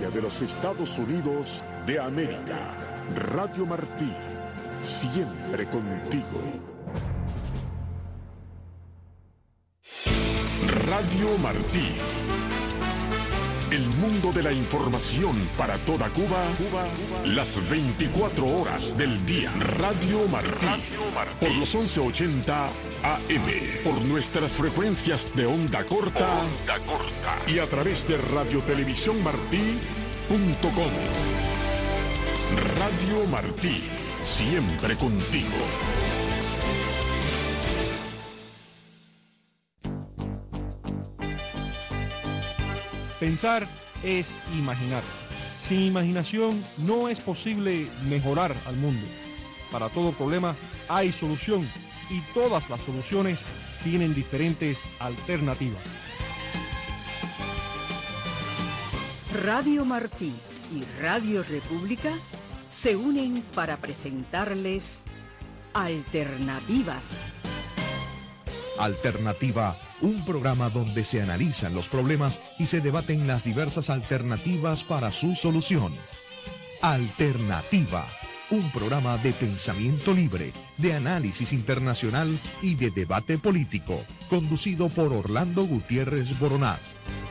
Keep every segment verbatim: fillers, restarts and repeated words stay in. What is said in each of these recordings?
California de los Estados Unidos de América. Radio Martí, siempre contigo. Radio Martí. El mundo de la información para toda Cuba, Cuba, las veinticuatro horas del día. Radio Martí, Radio Martí. Por los once ochenta A M, por nuestras frecuencias de onda corta, onda corta y a través de radiotelevisión martí punto com. Radio Martí, siempre contigo. Pensar es imaginar. Sin imaginación no es posible mejorar al mundo. Para todo problema hay solución y todas las soluciones tienen diferentes alternativas. Radio Martí y Radio República se unen para presentarles Alternativas. Alternativa, un programa donde se analizan los problemas y se debaten las diversas alternativas para su solución. Alternativa, un programa de pensamiento libre, de análisis internacional y de debate político, conducido por Orlando Gutiérrez Boronat.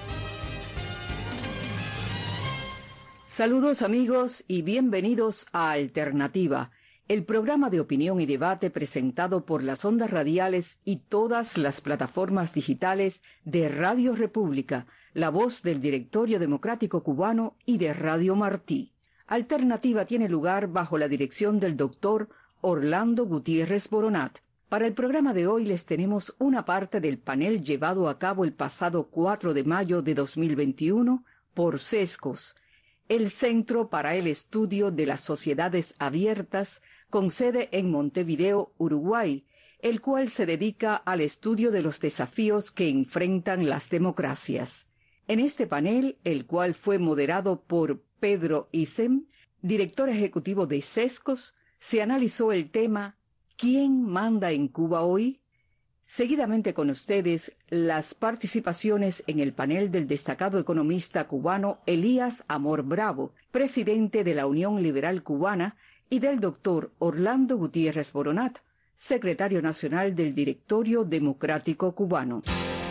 Saludos amigos y bienvenidos a Alternativa, el programa de opinión y debate presentado por las ondas radiales y todas las plataformas digitales de Radio República, la voz del Directorio Democrático Cubano y de Radio Martí. Alternativa tiene lugar bajo la dirección del doctor Orlando Gutiérrez Boronat. Para el programa de hoy les tenemos una parte del panel llevado a cabo el pasado cuatro de mayo de dos mil veintiuno por CESCOS, el Centro para el Estudio de las Sociedades Abiertas, con sede en Montevideo, Uruguay, el cual se dedica al estudio de los desafíos que enfrentan las democracias. En este panel, el cual fue moderado por Pedro Isem, director ejecutivo de CESCOS, se analizó el tema ¿Quién manda en Cuba hoy? Seguidamente con ustedes, las participaciones en el panel del destacado economista cubano Elías Amor Bravo, presidente de la Unión Liberal Cubana, y del doctor Orlando Gutiérrez Boronat, secretario nacional del Directorio Democrático Cubano.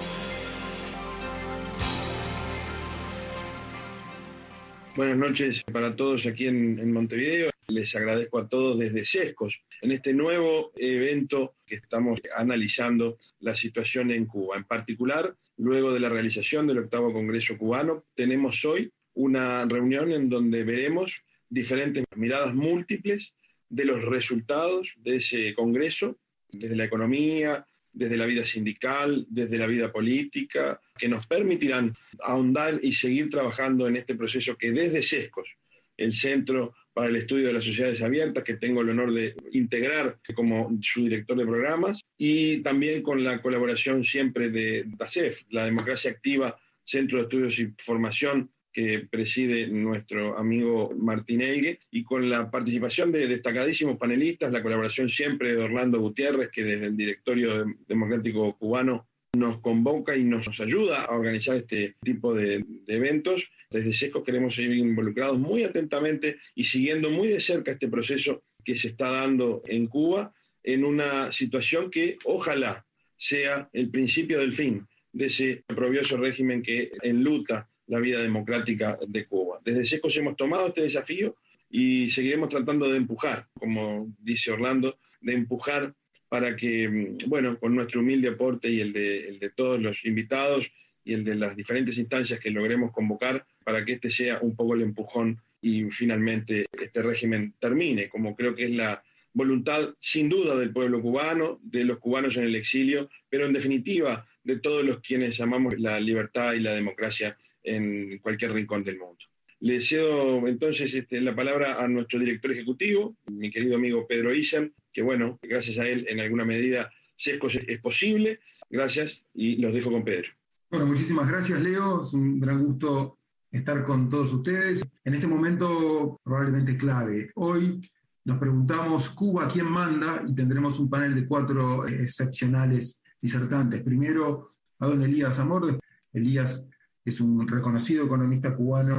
Buenas noches para todos aquí en, en Montevideo. Les agradezco a todos desde CESCOS en este nuevo evento que estamos analizando la situación en Cuba. En particular, luego de la realización del octavo Congreso Cubano, tenemos hoy una reunión en donde veremos diferentes miradas múltiples de los resultados de ese Congreso, desde la economía, desde la vida sindical, desde la vida política, que nos permitirán ahondar y seguir trabajando en este proceso que desde CESCOS, el Centro para el Estudio de las Sociedades Abiertas, que tengo el honor de integrar como su director de programas, y también con la colaboración siempre de DACEF, la Democracia Activa, Centro de Estudios y Formación, que preside nuestro amigo Martín Elgue, y con la participación de destacadísimos panelistas, la colaboración siempre de Orlando Gutiérrez, que desde el Directorio Democrático Cubano nos convoca y nos ayuda a organizar este tipo de, de eventos. Desde CESCOS queremos seguir involucrados muy atentamente y siguiendo muy de cerca este proceso que se está dando en Cuba, en una situación que ojalá sea el principio del fin de ese oprobioso régimen que enluta la vida democrática de Cuba. Desde CESCOS hemos tomado este desafío y seguiremos tratando de empujar, como dice Orlando, de empujar para que, bueno, con nuestro humilde aporte y el de, el de todos los invitados y el de las diferentes instancias que logremos convocar, para que este sea un poco el empujón y finalmente este régimen termine, como creo que es la voluntad sin duda del pueblo cubano, de los cubanos en el exilio, pero en definitiva de todos los quienes amamos la libertad y la democracia en cualquier rincón del mundo. Le cedo entonces este, la palabra a nuestro director ejecutivo, mi querido amigo Pedro Isem, que bueno, gracias a él en alguna medida CESCOS es, es posible. Gracias y los dejo con Pedro. Bueno, muchísimas gracias, Leo. Es un gran gusto estar con todos ustedes en este momento probablemente clave. Hoy nos preguntamos Cuba, ¿quién manda? Y tendremos un panel de cuatro excepcionales disertantes. Primero a don Elías Amor. Elías es un reconocido economista cubano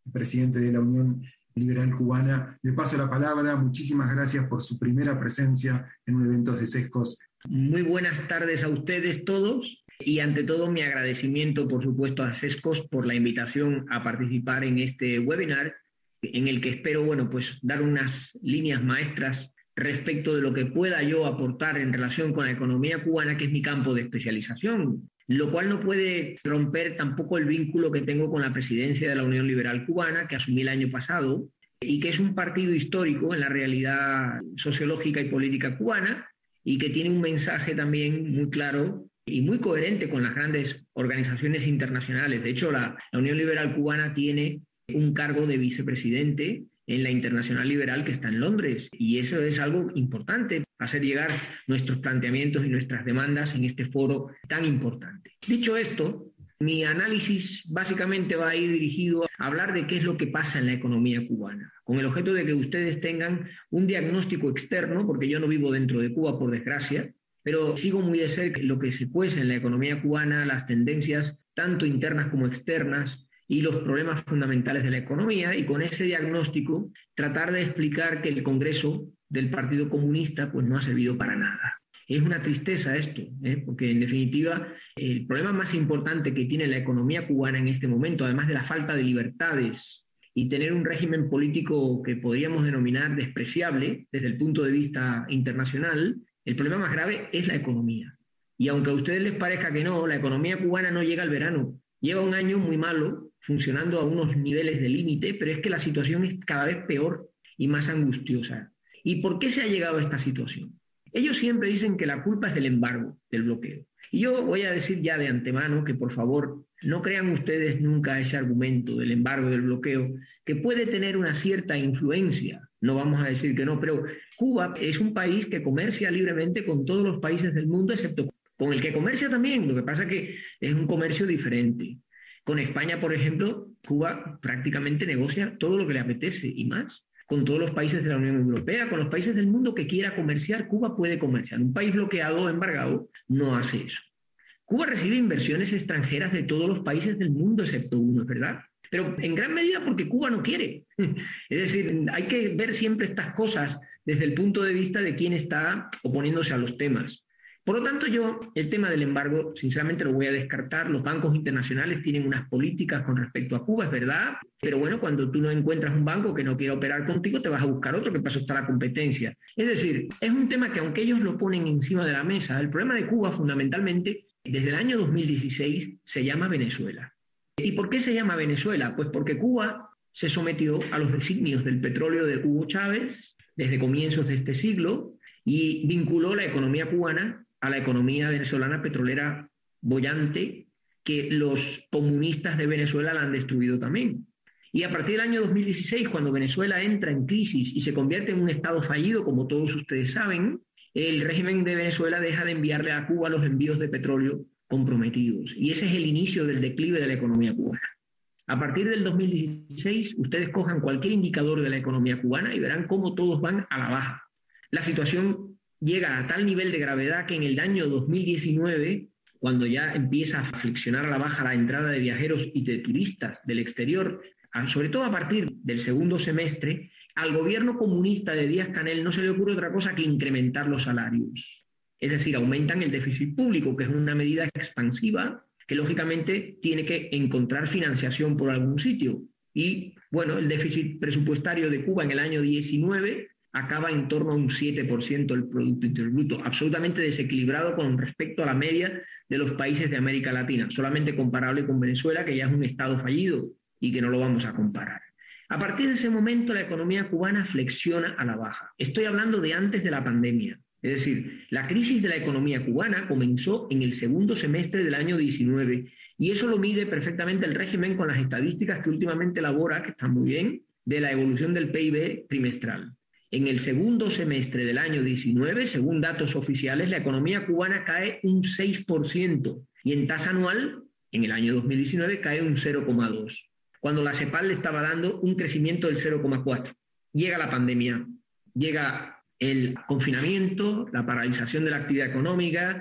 presidente de la Unión Liberal Cubana. Le paso la palabra. Muchísimas gracias por su primera presencia en un evento de Sescos. Muy buenas tardes a ustedes todos y ante todo mi agradecimiento, por supuesto, a Sescos por la invitación a participar en este webinar en el que espero, bueno, pues dar unas líneas maestras respecto de lo que pueda yo aportar en relación con la economía cubana, que es mi campo de especialización, lo cual no puede romper tampoco el vínculo que tengo con la presidencia de la Unión Liberal Cubana, que asumí el año pasado, y que es un partido histórico en la realidad sociológica y política cubana, y que tiene un mensaje también muy claro y muy coherente con las grandes organizaciones internacionales. De hecho, la, la Unión Liberal Cubana tiene un cargo de vicepresidente en la Internacional Liberal que está en Londres, y eso es algo importante, hacer llegar nuestros planteamientos y nuestras demandas en este foro tan importante. Dicho esto, mi análisis básicamente va a ir dirigido a hablar de qué es lo que pasa en la economía cubana, con el objeto de que ustedes tengan un diagnóstico externo, porque yo no vivo dentro de Cuba, por desgracia, pero sigo muy de cerca lo que se cuece en la economía cubana, las tendencias tanto internas como externas, y los problemas fundamentales de la economía, y con ese diagnóstico tratar de explicar que el Congreso del Partido Comunista pues no ha servido para nada. Es una tristeza esto, ¿eh? porque en definitiva el problema más importante que tiene la economía cubana en este momento, además de la falta de libertades y tener un régimen político que podríamos denominar despreciable desde el punto de vista internacional, el problema más grave es la economía. Y aunque a ustedes les parezca que no, la economía cubana no llega al verano, lleva un año muy malo, funcionando a unos niveles de límite, pero es que la situación es cada vez peor y más angustiosa. ¿Y por qué se ha llegado a esta situación? Ellos siempre dicen que la culpa es del embargo, del bloqueo. Y yo voy a decir ya de antemano que, por favor, no crean ustedes nunca ese argumento del embargo, del bloqueo, que puede tener una cierta influencia. No vamos a decir que no, pero Cuba es un país que comercia libremente con todos los países del mundo, excepto con el que comercia también. Lo que pasa es que es un comercio diferente. Con España, por ejemplo, Cuba prácticamente negocia todo lo que le apetece y más. Con todos los países de la Unión Europea, con los países del mundo que quiera comerciar, Cuba puede comerciar. Un país bloqueado o embargado no hace eso. Cuba recibe inversiones extranjeras de todos los países del mundo, excepto uno, ¿verdad? Pero en gran medida porque Cuba no quiere. Es decir, hay que ver siempre estas cosas desde el punto de vista de quién está oponiéndose a los temas. Por lo tanto, yo el tema del embargo, sinceramente, lo voy a descartar. Los bancos internacionales tienen unas políticas con respecto a Cuba, es verdad, pero bueno, cuando tú no encuentras un banco que no quiera operar contigo, te vas a buscar otro, que para eso está la competencia. Es decir, es un tema que aunque ellos lo ponen encima de la mesa, el problema de Cuba, fundamentalmente, desde el año dos mil dieciséis, se llama Venezuela. ¿Y por qué se llama Venezuela? Pues porque Cuba se sometió a los designios del petróleo de Hugo Chávez desde comienzos de este siglo y vinculó la economía cubana a la economía venezolana petrolera boyante, que los comunistas de Venezuela la han destruido también. Y a partir del año dos mil dieciséis, cuando Venezuela entra en crisis y se convierte en un estado fallido, como todos ustedes saben, el régimen de Venezuela deja de enviarle a Cuba los envíos de petróleo comprometidos. Y ese es el inicio del declive de la economía cubana. A partir del dos mil dieciséis, ustedes cojan cualquier indicador de la economía cubana y verán cómo todos van a la baja. La situación llega a tal nivel de gravedad que en el año dos mil diecinueve, cuando ya empieza a flexionar a la baja la entrada de viajeros y de turistas del exterior, sobre todo a partir del segundo semestre, al gobierno comunista de Díaz-Canel no se le ocurre otra cosa que incrementar los salarios. Es decir, aumentan el déficit público, que es una medida expansiva que lógicamente tiene que encontrar financiación por algún sitio. Y bueno, el déficit presupuestario de Cuba en el año diecinueve acaba en torno a un siete por ciento del Producto Interior Bruto, absolutamente desequilibrado con respecto a la media de los países de América Latina, solamente comparable con Venezuela, que ya es un estado fallido y que no lo vamos a comparar. A partir de ese momento la economía cubana flexiona a la baja. Estoy hablando de antes de la pandemia. Es decir, la crisis de la economía cubana comenzó en el segundo semestre del año diecinueve y eso lo mide perfectamente el régimen con las estadísticas que últimamente elabora, que están muy bien, de la evolución del P I B trimestral. En el segundo semestre del año diecinueve, según datos oficiales, la economía cubana cae un seis por ciento y en tasa anual, en el año dos mil diecinueve, cae un cero coma dos por ciento, cuando la CEPAL le estaba dando un crecimiento del cero coma cuatro por ciento. Llega la pandemia, llega el confinamiento, la paralización de la actividad económica,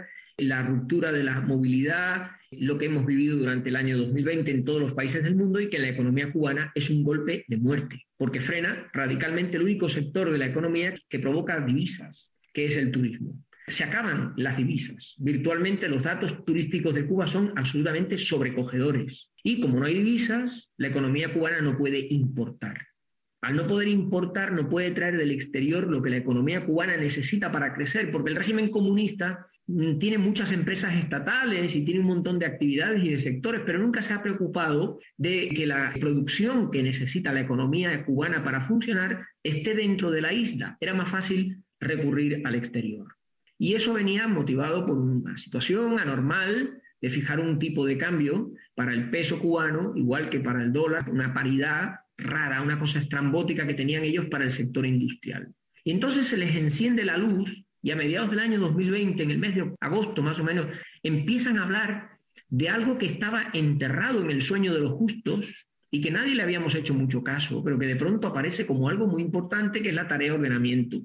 la ruptura de la movilidad, lo que hemos vivido durante el año dos mil veinte en todos los países del mundo, y que en la economía cubana es un golpe de muerte, porque frena radicalmente el único sector de la economía que provoca divisas, que es el turismo. Se acaban las divisas. Virtualmente los datos turísticos de Cuba son absolutamente sobrecogedores. Y como no hay divisas, la economía cubana no puede importar. Al no poder importar, no puede traer del exterior lo que la economía cubana necesita para crecer, porque el régimen comunista tiene muchas empresas estatales y tiene un montón de actividades y de sectores, pero nunca se ha preocupado de que la producción que necesita la economía cubana para funcionar esté dentro de la isla. Era más fácil recurrir al exterior. Y eso venía motivado por una situación anormal de fijar un tipo de cambio para el peso cubano, igual que para el dólar, una paridad rara, una cosa estrambótica que tenían ellos para el sector industrial. Y entonces se les enciende la luz y a mediados del año dos mil veinte, en el mes de agosto más o menos, empiezan a hablar de algo que estaba enterrado en el sueño de los justos y que nadie le habíamos hecho mucho caso, pero que de pronto aparece como algo muy importante, que es la tarea de ordenamiento.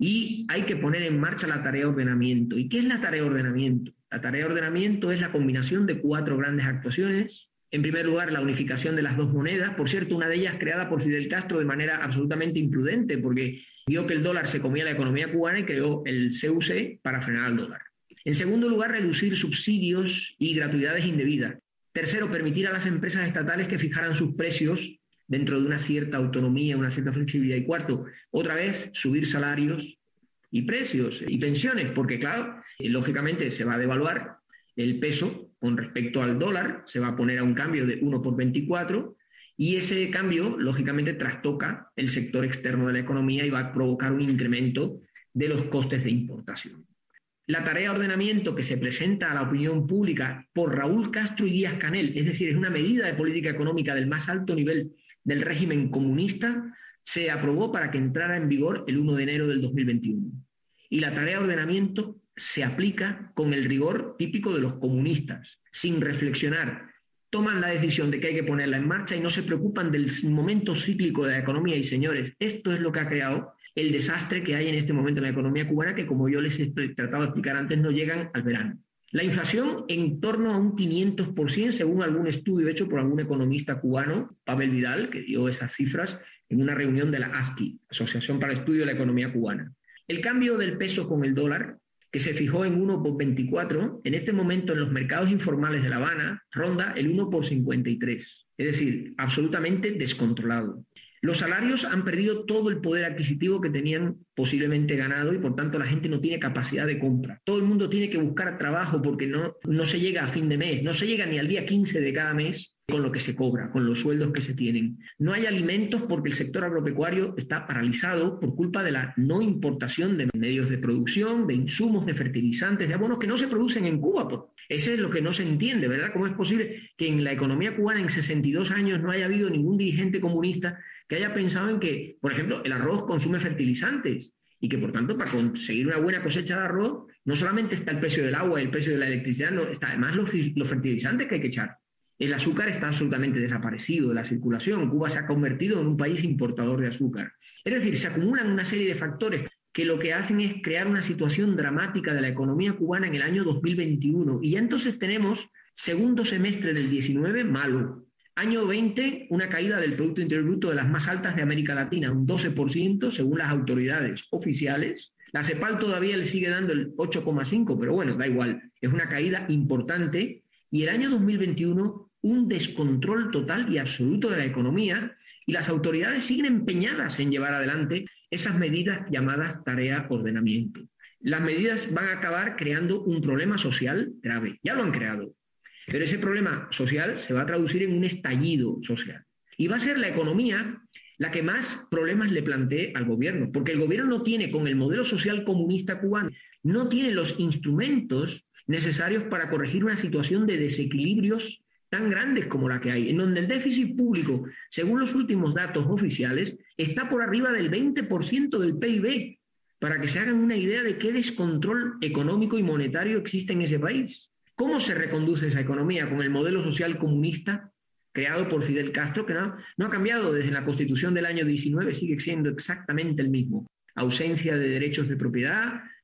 Y hay que poner en marcha la tarea de ordenamiento. ¿Y qué es la tarea de ordenamiento? La tarea de ordenamiento es la combinación de cuatro grandes actuaciones. En primer lugar, la unificación de las dos monedas, por cierto, una de ellas creada por Fidel Castro de manera absolutamente imprudente, porque vio que el dólar se comía la economía cubana y creó el C U C para frenar al dólar. En segundo lugar, reducir subsidios y gratuidades indebidas. Tercero, permitir a las empresas estatales que fijaran sus precios dentro de una cierta autonomía, una cierta flexibilidad. Y cuarto, otra vez, subir salarios y precios y pensiones, porque claro, lógicamente se va a devaluar el peso con respecto al dólar, se va a poner a un cambio de uno por veinticuatro, y ese cambio, lógicamente, trastoca el sector externo de la economía y va a provocar un incremento de los costes de importación. La tarea de ordenamiento que se presenta a la opinión pública por Raúl Castro y Díaz-Canel, es decir, es una medida de política económica del más alto nivel del régimen comunista, se aprobó para que entrara en vigor el primero de enero del dos mil veintiuno. Y la tarea de ordenamiento se aplica con el rigor típico de los comunistas, sin reflexionar. Toman la decisión de que hay que ponerla en marcha y no se preocupan del momento cíclico de la economía. Y señores, esto es lo que ha creado el desastre que hay en este momento en la economía cubana, que como yo les he tratado de explicar antes, no llegan al verano. La inflación en torno a un quinientos por ciento, según algún estudio hecho por algún economista cubano, Pavel Vidal, que dio esas cifras en una reunión de la A S C I, Asociación para el Estudio de la Economía Cubana. El cambio del peso con el dólar, que se fijó en uno por veinticuatro, en este momento en los mercados informales de La Habana ronda el uno por cincuenta y tres, es decir, absolutamente descontrolado. Los salarios han perdido todo el poder adquisitivo que tenían posiblemente ganado y por tanto la gente no tiene capacidad de compra. Todo el mundo tiene que buscar trabajo porque no, no se llega a fin de mes, no se llega ni al día quince de cada mes con lo que se cobra, con los sueldos que se tienen. No hay alimentos porque el sector agropecuario está paralizado por culpa de la no importación de medios de producción, de insumos, de fertilizantes, de abonos que no se producen en Cuba. Ese es lo que no se entiende, ¿verdad? ¿Cómo es posible que en la economía cubana en sesenta y dos años no haya habido ningún dirigente comunista que haya pensado en que, por ejemplo, el arroz consume fertilizantes y que, por tanto, para conseguir una buena cosecha de arroz, no solamente está el precio del agua y el precio de la electricidad, no, está además los, los fertilizantes que hay que echar. El azúcar está absolutamente desaparecido de la circulación. Cuba se ha convertido en un país importador de azúcar. Es decir, se acumulan una serie de factores que lo que hacen es crear una situación dramática de la economía cubana en el año dos mil veintiuno. Y ya entonces tenemos segundo semestre del diecinueve malo. Año veinte, una caída del Producto Interior Bruto de las más altas de América Latina, un doce por ciento según las autoridades oficiales. La CEPAL todavía le sigue dando el ocho coma cinco, pero bueno, da igual. Es una caída importante. Y el año dos mil veintiuno, un descontrol total y absoluto de la economía, y las autoridades siguen empeñadas en llevar adelante esas medidas llamadas tarea ordenamiento. Las medidas van a acabar creando un problema social grave. Ya lo han creado. Pero ese problema social se va a traducir en un estallido social. Y va a ser la economía la que más problemas le plantee al gobierno, porque el gobierno no tiene, con el modelo social comunista cubano, no tiene los instrumentos necesarios para corregir una situación de desequilibrios tan grandes como la que hay, en donde el déficit público, según los últimos datos oficiales, está por arriba del veinte por ciento del P I B, para que se hagan una idea de qué descontrol económico y monetario existe en ese país. ¿Cómo se reconduce esa economía? Con el modelo social comunista creado por Fidel Castro, que no, no ha cambiado desde la Constitución del año diecinueve, sigue siendo exactamente el mismo. Ausencia de derechos de propiedad,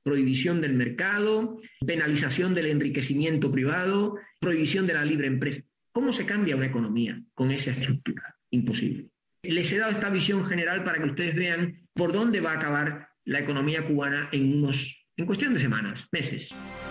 prohibición del mercado, penalización del enriquecimiento privado, prohibición de la libre empresa. ¿Cómo se cambia una economía con esa estructura? Imposible. Les he dado esta visión general para que ustedes vean por dónde va a acabar la economía cubana en unos, en cuestión de semanas, meses.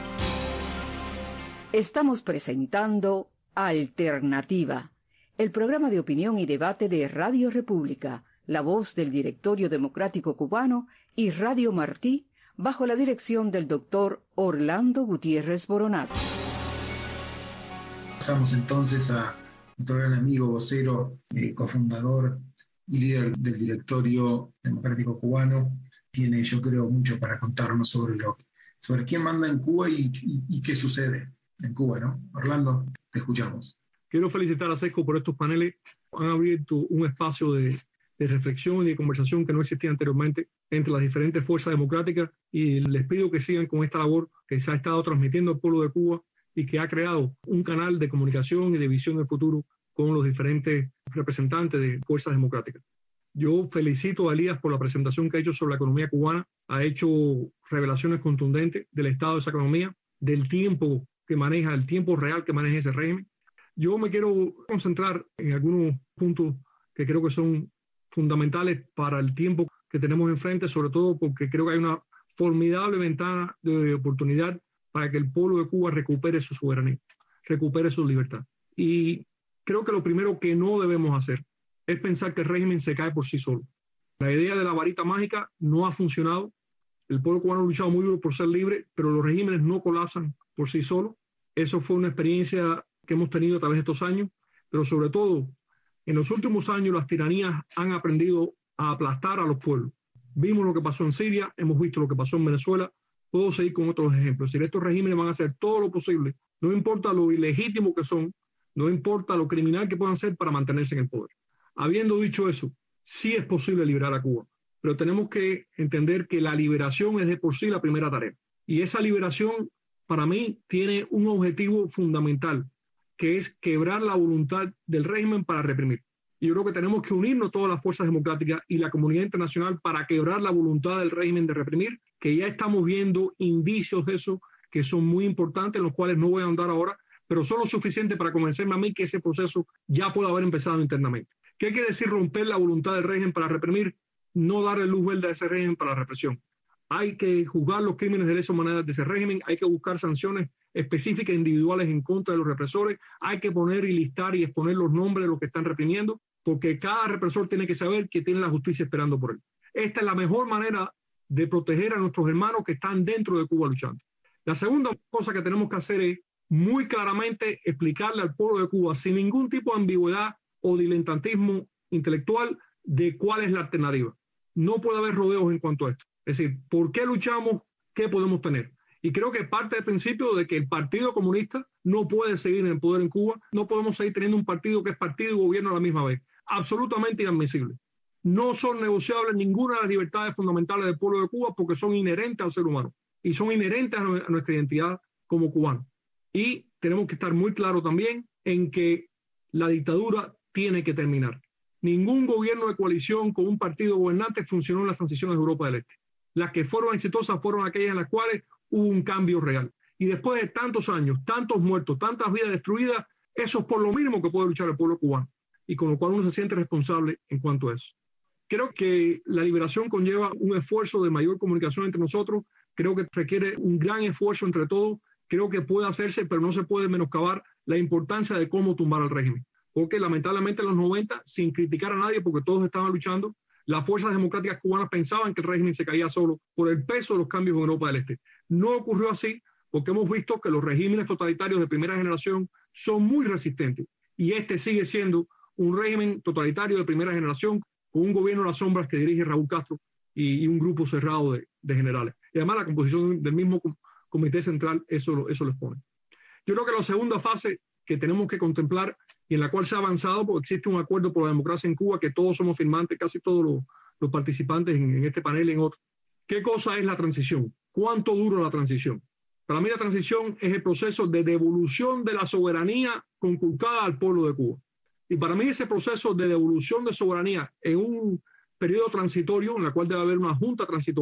Estamos presentando Alternativa, el programa de opinión y debate de Radio República, la voz del Directorio Democrático Cubano y Radio Martí, bajo la dirección del doctor Orlando Gutiérrez Boronat. Pasamos entonces a nuestro gran amigo, vocero, eh, cofundador y líder del Directorio Democrático Cubano. Tiene, yo creo, mucho para contarnos sobre, lo, sobre quién manda en Cuba y, y, y qué sucede en Cuba, ¿no? Orlando, te escuchamos. Quiero felicitar a SESCO por estos paneles. Han abierto un espacio de, de reflexión y de conversación que no existía anteriormente entre las diferentes fuerzas democráticas, y les pido que sigan con esta labor que se ha estado transmitiendo al pueblo de Cuba y que ha creado un canal de comunicación y de visión del futuro con los diferentes representantes de fuerzas democráticas. Yo felicito a Elías por la presentación que ha hecho sobre la economía cubana. Ha hecho revelaciones contundentes del estado de esa economía, del tiempo que maneja, el tiempo real que maneja ese régimen. Yo me quiero concentrar en algunos puntos que creo que son fundamentales para el tiempo que tenemos enfrente, sobre todo porque creo que hay una formidable ventana de oportunidad para que el pueblo de Cuba recupere su soberanía, recupere su libertad. Y creo que lo primero que no debemos hacer es pensar que el régimen se cae por sí solo. La idea de la varita mágica no ha funcionado. El pueblo cubano ha luchado muy duro por ser libre, pero los regímenes no colapsan por sí solos. Eso fue una experiencia que hemos tenido a través de estos años, pero sobre todo, en los últimos años las tiranías han aprendido a aplastar a los pueblos. Vimos lo que pasó en Siria, hemos visto lo que pasó en Venezuela. Puedo seguir con otros ejemplos. Es decir, estos regímenes van a hacer todo lo posible, no importa lo ilegítimo que son, no importa lo criminal que puedan ser, para mantenerse en el poder. Habiendo dicho eso, sí es posible liberar a Cuba, pero tenemos que entender que la liberación es de por sí la primera tarea. Y esa liberación, para mí, tiene un objetivo fundamental, que es quebrar la voluntad del régimen para reprimir. Y yo creo que tenemos que unirnos todas las fuerzas democráticas y la comunidad internacional para quebrar la voluntad del régimen de reprimir, que ya estamos viendo indicios de eso que son muy importantes, en los cuales no voy a ahondar ahora, pero son lo suficiente para convencerme a mí que ese proceso ya puede haber empezado internamente. ¿Qué quiere decir romper la voluntad del régimen para reprimir? No darle luz verde a ese régimen para la represión. Hay que juzgar los crímenes de lesa humanidad de ese régimen, hay que buscar sanciones específicas individuales en contra de los represores, hay que poner y listar y exponer los nombres de los que están reprimiendo, porque cada represor tiene que saber que tiene la justicia esperando por él. Esta es la mejor manera de proteger a nuestros hermanos que están dentro de Cuba luchando. La segunda cosa que tenemos que hacer es muy claramente explicarle al pueblo de Cuba, sin ningún tipo de ambigüedad o diletantismo intelectual, de cuál es la alternativa. No puede haber rodeos en cuanto a esto. Es decir, ¿por qué luchamos? ¿Qué podemos tener? Y creo que parte del principio de que el Partido Comunista no puede seguir en el poder en Cuba, no podemos seguir teniendo un partido que es partido y gobierno a la misma vez. Absolutamente inadmisible. No son negociables ninguna de las libertades fundamentales del pueblo de Cuba, porque son inherentes al ser humano y son inherentes a nuestra identidad como cubanos. Y tenemos que estar muy claros también en que la dictadura tiene que terminar. Ningún gobierno de coalición con un partido gobernante funcionó en las transiciones de Europa del Este. Las que fueron exitosas fueron aquellas en las cuales hubo un cambio real. Y después de tantos años, tantos muertos, tantas vidas destruidas, eso es por lo mínimo que puede luchar el pueblo cubano. Y con lo cual uno se siente responsable en cuanto a eso. Creo que la liberación conlleva un esfuerzo de mayor comunicación entre nosotros. Creo que requiere un gran esfuerzo entre todos. Creo que puede hacerse, pero no se puede menoscabar la importancia de cómo tumbar al régimen. Porque lamentablemente en los noventa, sin criticar a nadie, porque todos estaban luchando, las fuerzas democráticas cubanas pensaban que el régimen se caía solo por el peso de los cambios en Europa del Este. No ocurrió así, porque hemos visto que los regímenes totalitarios de primera generación son muy resistentes. Y este sigue siendo un régimen totalitario de primera generación, con un gobierno a las sombras que dirige Raúl Castro y, y un grupo cerrado de, de generales. Y además la composición del mismo Comité Central eso, eso lo expone. Yo creo que la segunda fase que tenemos que contemplar y en la cual se ha avanzado, porque existe un acuerdo por la democracia en Cuba, que todos somos firmantes, casi todos los, los participantes en, en este panel y en otros. ¿Qué cosa es la transición? ¿Cuánto dura la transición? Para mí la transición es el proceso de devolución de la soberanía conculcada al pueblo de Cuba. Y para mí ese proceso de devolución de soberanía en un periodo transitorio, en el cual debe haber una junta transitoria,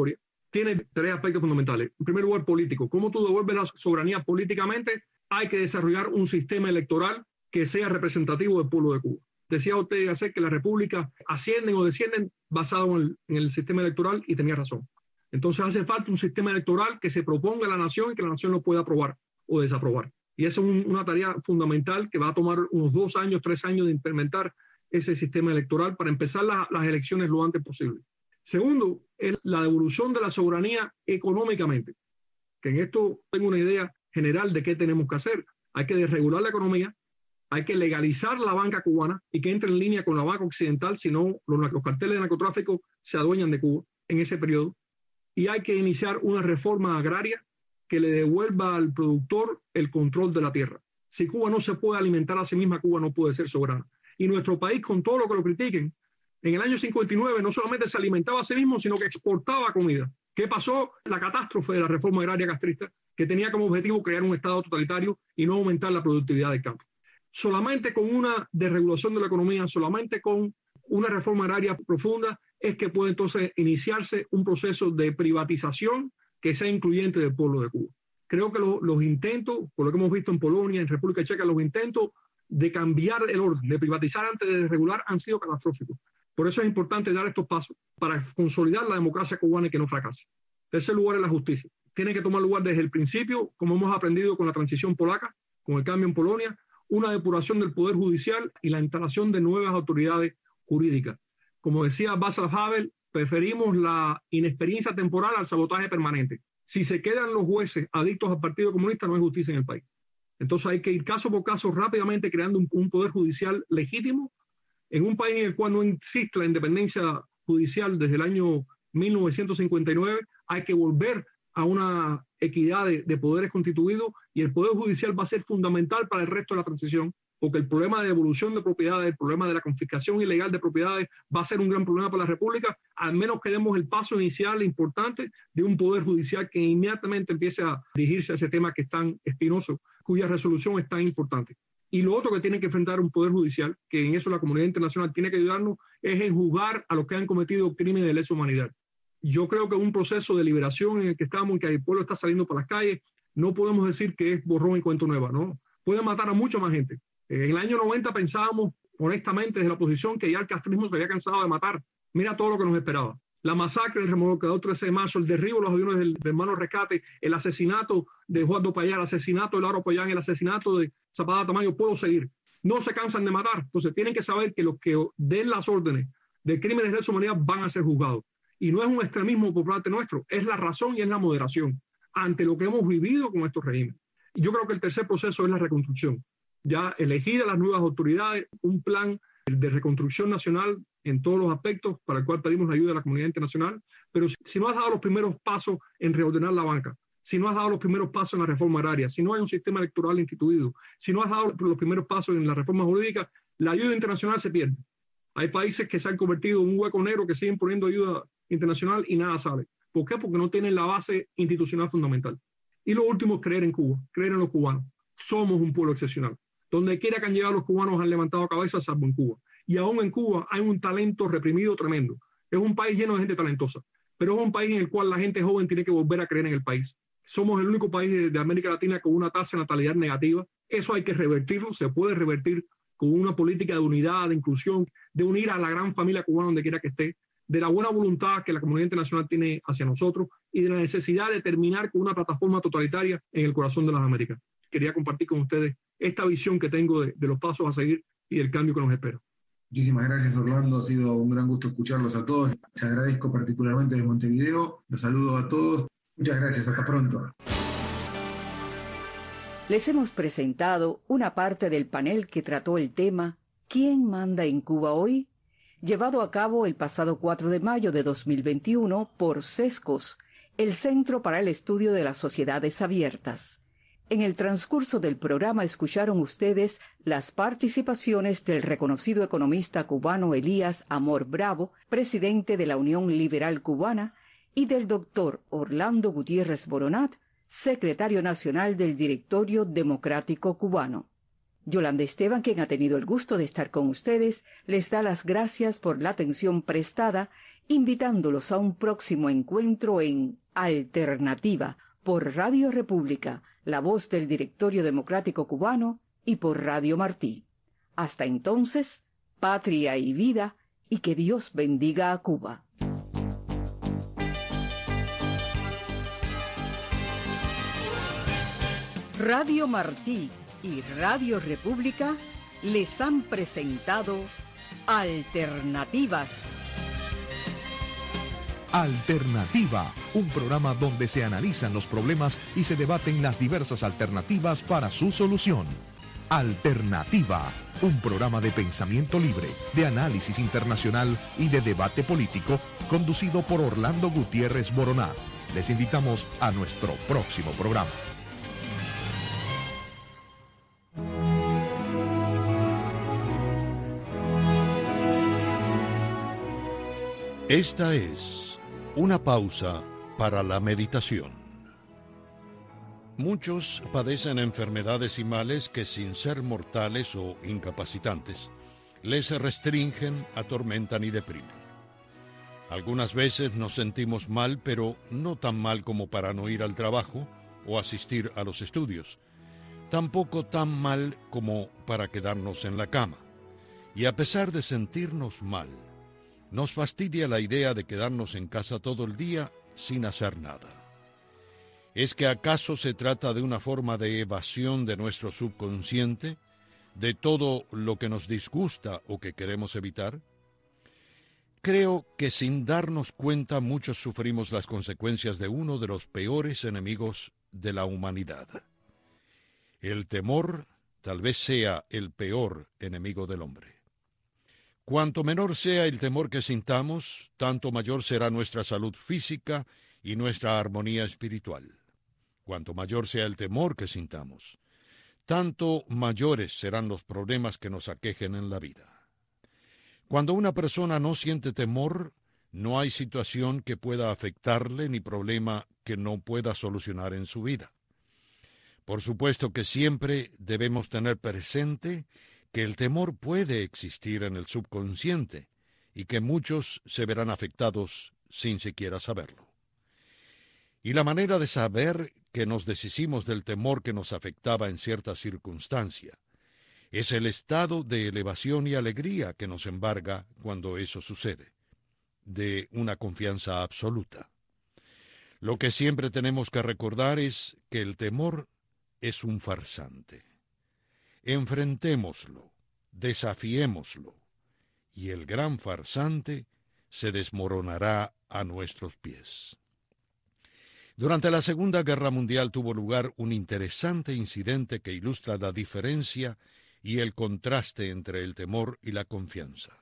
tiene tres aspectos fundamentales. En primer lugar, político. ¿Cómo tú devuelves la soberanía políticamente? Hay que desarrollar un sistema electoral que sea representativo del pueblo de Cuba. Decía usted hacer que las repúblicas ascienden o descienden basado en el, en el sistema electoral y tenía razón. Entonces hace falta un sistema electoral que se proponga a la nación y que la nación lo pueda aprobar o desaprobar. Y esa es un, una tarea fundamental que va a tomar unos dos años, tres años de implementar ese sistema electoral para empezar la, las elecciones lo antes posible. Segundo, es la devolución de la soberanía económicamente, que en esto tengo una idea general de qué tenemos que hacer. Hay que desregular la economía, hay que legalizar la banca cubana y que entre en línea con la banca occidental, si no los, los carteles de narcotráfico se adueñan de Cuba en ese periodo. Y hay que iniciar una reforma agraria que le devuelva al productor el control de la tierra. Si Cuba no se puede alimentar a sí misma, Cuba no puede ser soberana. Y nuestro país, con todo lo que lo critiquen, en el año cincuenta y nueve no solamente se alimentaba a sí mismo, sino que exportaba comida. ¿Qué pasó? La catástrofe de la reforma agraria castrista, que tenía como objetivo crear un Estado totalitario y no aumentar la productividad del campo. Solamente con una desregulación de la economía, solamente con una reforma agraria profunda, es que puede entonces iniciarse un proceso de privatización que sea incluyente del pueblo de Cuba. Creo que lo, los intentos, por lo que hemos visto en Polonia, en República Checa, los intentos de cambiar el orden, de privatizar antes de desregular, han sido catastróficos. Por eso es importante dar estos pasos para consolidar la democracia cubana y que no fracase. En tercer lugar es la justicia. Tiene que tomar lugar desde el principio, como hemos aprendido con la transición polaca, con el cambio en Polonia, una depuración del poder judicial y la instalación de nuevas autoridades jurídicas. Como decía Václav Havel, preferimos la inexperiencia temporal al sabotaje permanente. Si se quedan los jueces adictos al Partido Comunista, no hay justicia en el país. Entonces hay que ir caso por caso rápidamente creando un, un poder judicial legítimo en un país en el cual no existe la independencia judicial desde el año mil novecientos cincuenta y nueve. Hay que volver a una equidad de, de poderes constituidos y el poder judicial va a ser fundamental para el resto de la transición, porque el problema de devolución de propiedades, el problema de la confiscación ilegal de propiedades va a ser un gran problema para la República, al menos que demos el paso inicial importante de un poder judicial que inmediatamente empiece a dirigirse a ese tema que es tan espinoso, cuya resolución es tan importante. Y lo otro que tiene que enfrentar un poder judicial, que en eso la comunidad internacional tiene que ayudarnos, es en juzgar a los que han cometido crímenes de lesa humanidad. Yo creo que un proceso de liberación en el que estamos, en que el pueblo está saliendo para las calles, no podemos decir que es borrón y cuento nueva, ¿no? Pueden matar a mucha más gente. En el año noventa pensábamos, honestamente, desde la oposición, que ya el castrismo se había cansado de matar. Mira todo lo que nos esperaba. La masacre del remolcador trece de marzo, el derribo de los aviones del, del hermano Rescate, el asesinato de Juan Dopayán, el asesinato de Lauro Payán, el asesinato de Zapata Tamayo, puedo seguir. No se cansan de matar. Entonces tienen que saber que los que den las órdenes de crímenes de lesa humanidad van a ser juzgados. Y no es un extremismo por parte nuestro, es la razón y es la moderación ante lo que hemos vivido con estos regímenes. Y yo creo que el tercer proceso es la reconstrucción. Ya elegidas las nuevas autoridades, un plan de reconstrucción nacional en todos los aspectos para el cual pedimos la ayuda de la comunidad internacional, pero si, si no has dado los primeros pasos en reordenar la banca, si no has dado los primeros pasos en la reforma agraria, si no hay un sistema electoral instituido, si no has dado los primeros pasos en la reforma jurídica, la ayuda internacional se pierde. Hay países que se han convertido en un hueco negro que siguen poniendo ayuda internacional y nada sale. ¿Por qué? Porque no tienen la base institucional fundamental. Y lo último es creer en Cuba, creer en los cubanos. Somos un pueblo excepcional. Donde quiera que han llegado los cubanos han levantado cabeza, salvo en Cuba. Y aún en Cuba hay un talento reprimido tremendo. Es un país lleno de gente talentosa, pero es un país en el cual la gente joven tiene que volver a creer en el país. Somos el único país de, de América Latina con una tasa de natalidad negativa. Eso hay que revertirlo, se puede revertir con una política de unidad, de inclusión, de unir a la gran familia cubana donde quiera que esté, de la buena voluntad que la comunidad internacional tiene hacia nosotros y de la necesidad de terminar con una plataforma totalitaria en el corazón de las Américas. Quería compartir con ustedes esta visión que tengo de, de los pasos a seguir y del cambio que nos espera. Muchísimas gracias, Orlando. Ha sido un gran gusto escucharlos a todos. Les agradezco particularmente de Montevideo. Los saludo a todos. Muchas gracias. Hasta pronto. Les hemos presentado una parte del panel que trató el tema ¿Quién manda en Cuba hoy?, llevado a cabo el pasado cuatro de mayo de dos mil veintiuno por CESCOS, el Centro para el Estudio de las Sociedades Abiertas. En el transcurso del programa escucharon ustedes las participaciones del reconocido economista cubano Elías Amor Bravo, presidente de la Unión Liberal Cubana, y del doctor Orlando Gutiérrez Boronat, secretario nacional del Directorio Democrático Cubano. Yolanda Esteban, quien ha tenido el gusto de estar con ustedes, les da las gracias por la atención prestada, invitándolos a un próximo encuentro en Alternativa, por Radio República, la voz del Directorio Democrático Cubano, y por Radio Martí. Hasta entonces, patria y vida, y que Dios bendiga a Cuba. Radio Martí y Radio República les han presentado Alternativas. Alternativa, un programa donde se analizan los problemas y se debaten las diversas alternativas para su solución. Alternativa, un programa de pensamiento libre, de análisis internacional y de debate político, conducido por Orlando Gutiérrez Boroná. Les invitamos a nuestro próximo programa. Esta es una pausa para la meditación. Muchos padecen enfermedades y males que, sin ser mortales o incapacitantes, les restringen, atormentan y deprimen. Algunas veces nos sentimos mal, pero no tan mal como para no ir al trabajo o asistir a los estudios. Tampoco tan mal como para quedarnos en la cama. Y a pesar de sentirnos mal, nos fastidia la idea de quedarnos en casa todo el día sin hacer nada. ¿Es que acaso se trata de una forma de evasión de nuestro subconsciente, de todo lo que nos disgusta o que queremos evitar? Creo que sin darnos cuenta muchos sufrimos las consecuencias de uno de los peores enemigos de la humanidad. El temor tal vez sea el peor enemigo del hombre. Cuanto menor sea el temor que sintamos, tanto mayor será nuestra salud física y nuestra armonía espiritual. Cuanto mayor sea el temor que sintamos, tanto mayores serán los problemas que nos aquejen en la vida. Cuando una persona no siente temor, no hay situación que pueda afectarle ni problema que no pueda solucionar en su vida. Por supuesto que siempre debemos tener presente que el temor puede existir en el subconsciente y que muchos se verán afectados sin siquiera saberlo. Y la manera de saber que nos deshicimos del temor que nos afectaba en cierta circunstancia es el estado de elevación y alegría que nos embarga cuando eso sucede, de una confianza absoluta. Lo que siempre tenemos que recordar es que el temor es un farsante. Enfrentémoslo, desafiémoslo, y el gran farsante se desmoronará a nuestros pies. Durante la Segunda Guerra Mundial tuvo lugar un interesante incidente que ilustra la diferencia y el contraste entre el temor y la confianza.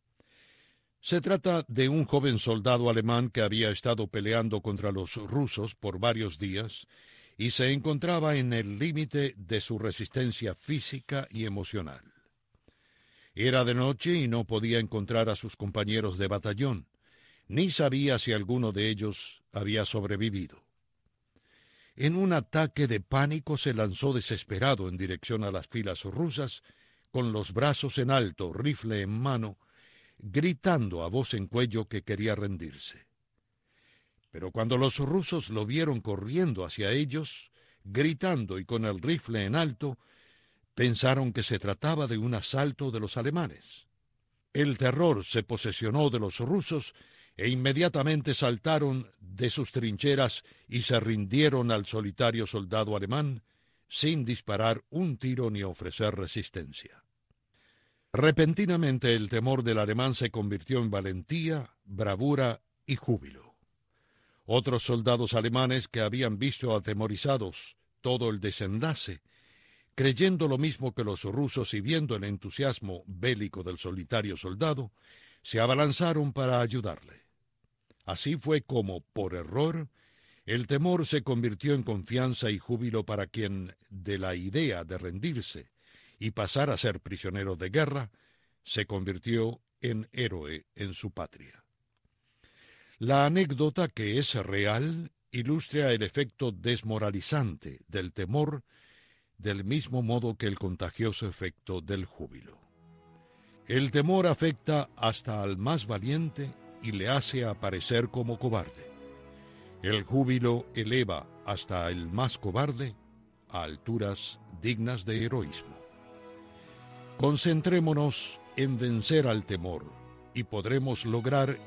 Se trata de un joven soldado alemán que había estado peleando contra los rusos por varios días y se encontraba en el límite de su resistencia física y emocional. Era de noche y no podía encontrar a sus compañeros de batallón, ni sabía si alguno de ellos había sobrevivido. En un ataque de pánico se lanzó desesperado en dirección a las filas rusas, con los brazos en alto, rifle en mano, gritando a voz en cuello que quería rendirse. Pero cuando los rusos lo vieron corriendo hacia ellos, gritando y con el rifle en alto, pensaron que se trataba de un asalto de los alemanes. El terror se posesionó de los rusos e inmediatamente saltaron de sus trincheras y se rindieron al solitario soldado alemán, sin disparar un tiro ni ofrecer resistencia. Repentinamente el temor del alemán se convirtió en valentía, bravura y júbilo. Otros soldados alemanes que habían visto atemorizados todo el desenlace, creyendo lo mismo que los rusos y viendo el entusiasmo bélico del solitario soldado, se abalanzaron para ayudarle. Así fue como, por error, el temor se convirtió en confianza y júbilo para quien, de la idea de rendirse y pasar a ser prisionero de guerra, se convirtió en héroe en su patria. La anécdota, que es real, ilustra el efecto desmoralizante del temor, del mismo modo que el contagioso efecto del júbilo. El temor afecta hasta al más valiente y le hace aparecer como cobarde. El júbilo eleva hasta el más cobarde a alturas dignas de heroísmo. Concentrémonos en vencer al temor y podremos lograr